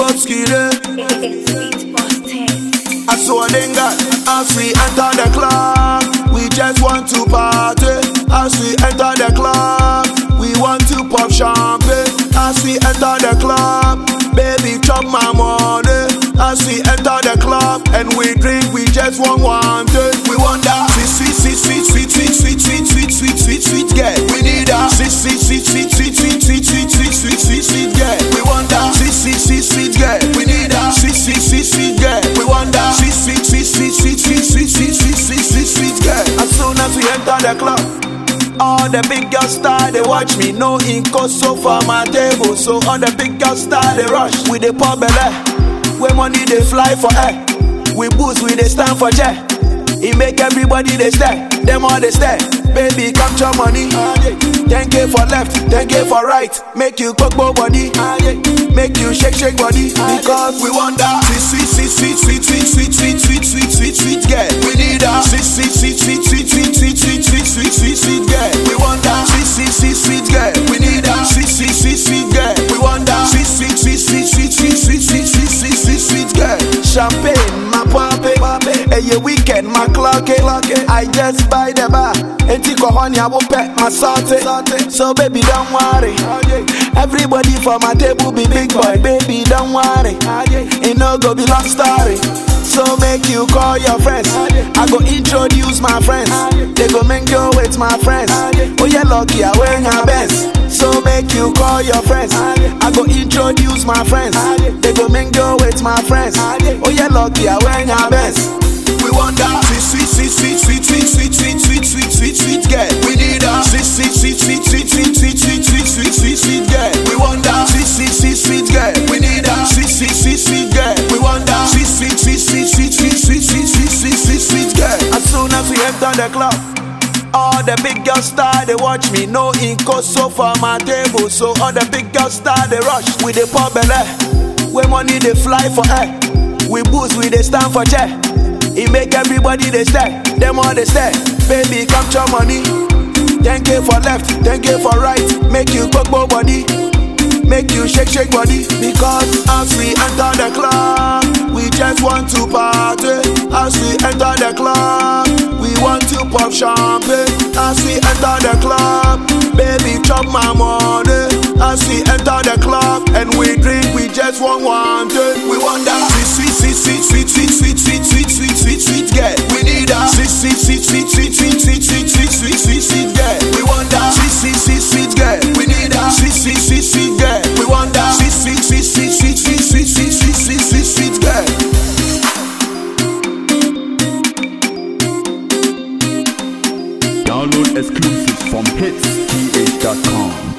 Skire. I saw them got as we enter the club. We just want to party. As we enter the club, we want to pop champagne. As we enter the club, baby chop my money. As we enter the club and we drink, we just want it. We want that sweet, sweet, sweet, sweet, sweet, sweet, sweet, sweet, sweet, sweet, sweet, girl. We need that sweet, sweet, sweet, sweet, sweet, sweet, sweet, sweet, sweet, sweet, sweet, sweet, girl. We want that sweet, sweet, sweet, sweet, girl. We need that sweet, sweet, sweet, sweet, girl. We want that sweet, sweet, sweet, sweet, sweet, sweet, sweet, sweet, sweet, sweet, sweet, sweet, girl. As soon as we enter the club, all the big girls start, they watch me. No ink so for my table. So all the big girls start, they rush with the pop belly. When money they fly for air. We boost, we they stand for jet. It make everybody they stare. Them all they stare. Baby, capture money. 10K for left, 10K for right. Make you cock body. Make you shake body. Because we want that sweet, sweet, sweet, sweet, sweet, sweet, sweet, sweet, sweet, sweet, sweet, girl. We need that sweet, sweet, sweet, sweet, sweet, sweet, sweet, sweet, sweet, sweet, sweet, sweet, girl. We want that sweet, sweet, sweet, sweet, girl. We need that sweet, sweet, sweet, sweet, girl. We want that sweet, sweet, sweet, sweet, sweet, sweet, sweet, sweet, sweet, sweet, sweet, sweet, girl. Champagne, my papi. A weekend, my clock. I just buy the bar. Etiko honey, I will pet my salty. So baby, don't worry. Everybody for my table be big boy. Baby, don't worry. It no go be long story. So make you call your friends. I go introduce my friends. They go mingle with my friends. Oh yeah, lucky I wear your best. So make you call your friends. I go introduce my friends. They go mingle with my friends. Oh yeah, lucky I wear your best. We want that sweet, sweet, sweet, sweet, sweet, sweet, sweet, sweet, sweet, sweet, sweet, girl. We need that sweet, sweet, sweet, sweet, sweet, sweet, sweet, sweet, sweet, sweet, sweet, sweet, girl. We want that sweet, sweet, sweet, sweet, girl. We need that sweet, sweet, sweet, sweet, girl. We want that sweet, sweet, sweet, sweet, sweet, sweet, sweet, sweet, sweet, sweet, sweet, sweet, girl. As soon as we enter the club, all the big girls start, they watch me. No ink so for my table. So all the big girls start, they rush with the pop belly. When money they fly for air. We boost, we they stand for chair. It make everybody they stare. Them all they stare. Baby, capture money. 10K for left, 10K for right. Make you cock body. Make you shake body. Because as we enter the club, we just want to party. As we enter the club, we want to pop champagne. As we enter the club, baby chop my money. As we enter the club and we drink, we just want it. We want that sweet, sweet, sweet, sweet, sweet, sweet, sweet, sweet, sweet, sweet, sweet, girl. We need that sweet, sweet, sweet, sweet, sweet, sweet, sweet, sweet, sweet, sweet, sweet, sweet, girl. We want that sweet, sweet, sweet, sweet, girl. We need that sweet, sweet, sweet, sweet, girl. We want that sweet, sweet, sweet, sweet, sweet, sweet, sweet, sweet, sweet, sweet, sweet, sweet, girl. Download exclusives from hitsth.com.